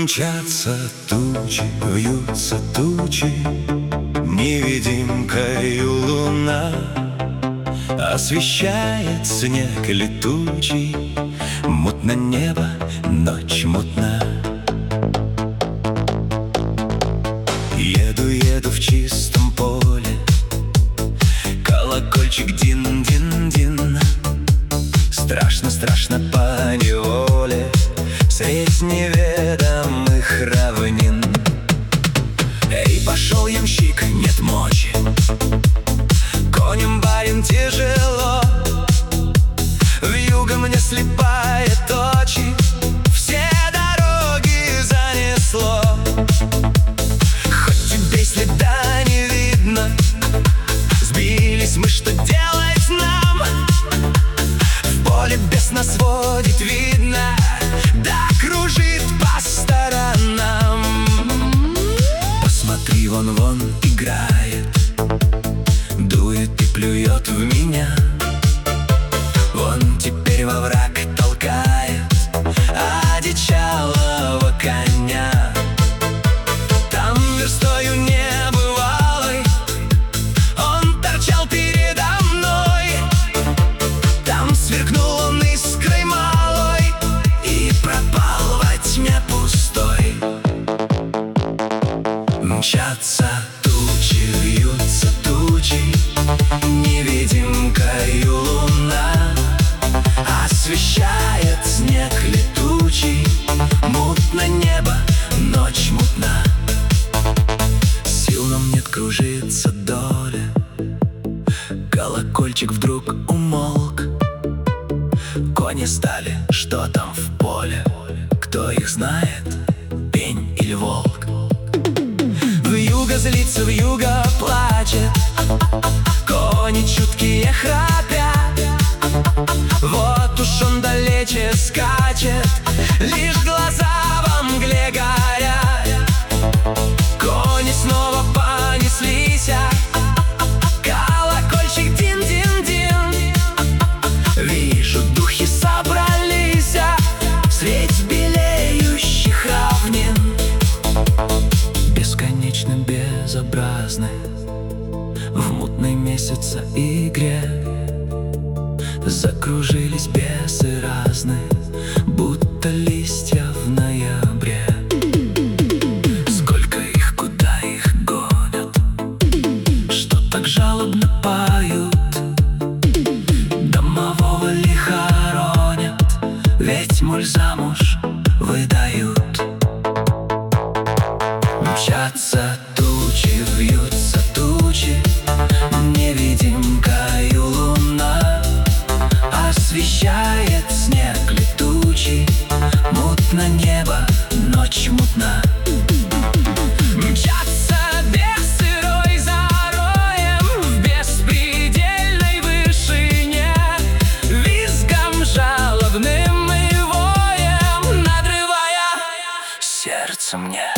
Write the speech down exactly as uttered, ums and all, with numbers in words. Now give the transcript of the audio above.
Мчатся тучи, вьются тучи, невидимкою луна освещает снег летучий. Мутно небо, ночь мутна. Еду, еду в чистом поле, колокольчик дин-дин-дин. Страшно, страшно поневоле средь неведомых равнин. Эй, пошел ямщик, нет мочи, конем барин тяжело. Вьюга мне слепает очи, все дороги занесло. Хоть тебе следа не видно, сбились мы, что делать нам? В поле бес нас водит, видно, да кружит по сторонам. Посмотри, вон, вон играет, дует и плюет в меня. Вон теперь во враг толкает одичалого коня. Там верстою небывалой он торчал передо мной. Там сверкнул он искрой малой и пропал во тьме пустой. Мчатся тучи, вьются тучи, невидимкою луна освещает снег летучий. Мутно небо, ночь мутна. Сил нам нет, кружится доля. Колокольчик вдруг умолк. Кони стали, что там в поле? Кто их знает, пень или волк? Вьюга злится, вьюга плачет, кони чуткие храпят. Вот уж он далече скачет, лишь глаза во мгле горят. Кони снова понеслись, колокольчик дин-дин-дин. Вижу, духи собрались средь белеющих равнин. Бесконечно безобразны в мутной месяца игре. Закружились бесы разные, будто листья в ноябре. Сколько их, куда их гонят, что так жалобно поют? Домового ли хоронят, ведь моль замуж выдают. Мчатся тучи, вьются тучи, невидимкою луна освещает снег летучий. Мутно небо, ночь мутна. Мчатся бесы рой за роем в беспредельной вышине, визгом жалобным и воем надрывая сердце мне.